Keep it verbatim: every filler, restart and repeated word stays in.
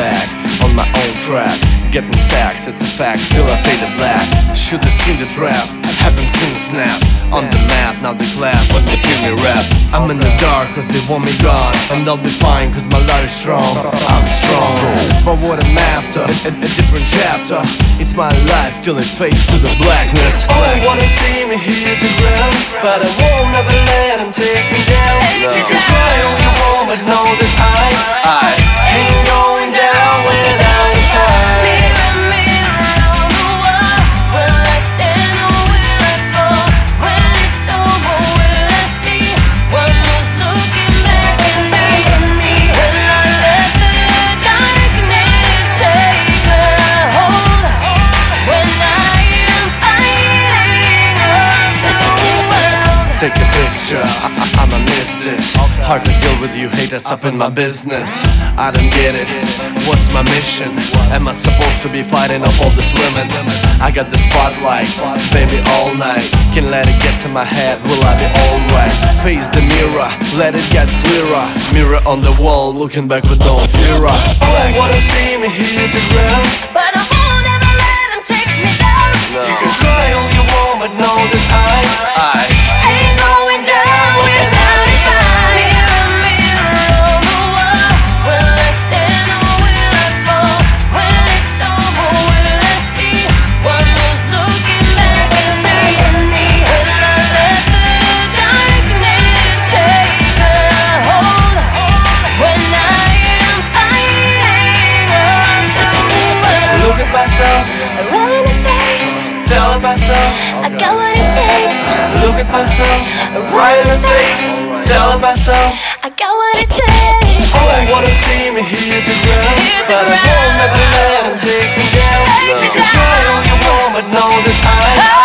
back on my own track, getting stacks, it's a fact, still I faded black. Should've seen the trap, haven't seen the snap. On the map, now they clap when they hear me rap. I'm in the dark cause they want me gone, and I'll be fine cause my life is strong. I'm strong, but what I'm after, a, a different chapter. It's my life till it fades to the blackness. Oh, you wanna see me hit the ground, but I won't never let them take me down. No. You can try all you want, but know that I, I ain't going down without a fight. Mirror, mirror on the wall, will I stand or will I fall? When it's over, will I see one who's looking back at me? Will I let the darkness take a hold when I am fighting of the world? Take a picture, I, I, I'ma miss this. Hard to deal with you haters up in my business. I don't get it, what's my mission? Am I supposed to be fighting off all this women? I got the spotlight, baby, all night. Can't let it get to my head, will I be alright? Face the mirror, let it get clearer. Mirror on the wall, looking back with no fear. Oh, you wanna see me hit the ground, But I won't ever let them take me down. No. you can try all you want, but know that I, I Ain't going down without a fight. Mirror, mirror on the wall, will I stand or will I fall? When it's over, will I see one who's looking back at me? Will I let the darkness take a hold when I am fighting of the world? look at myself, Right in the face, telling myself, I got what it takes. look at myself, right in the face, telling myself, I got what it takes. oh, you wanna see me hit the ground, Hit the but I won't ground. never let them take me down. Take me You can try all you want, but know that I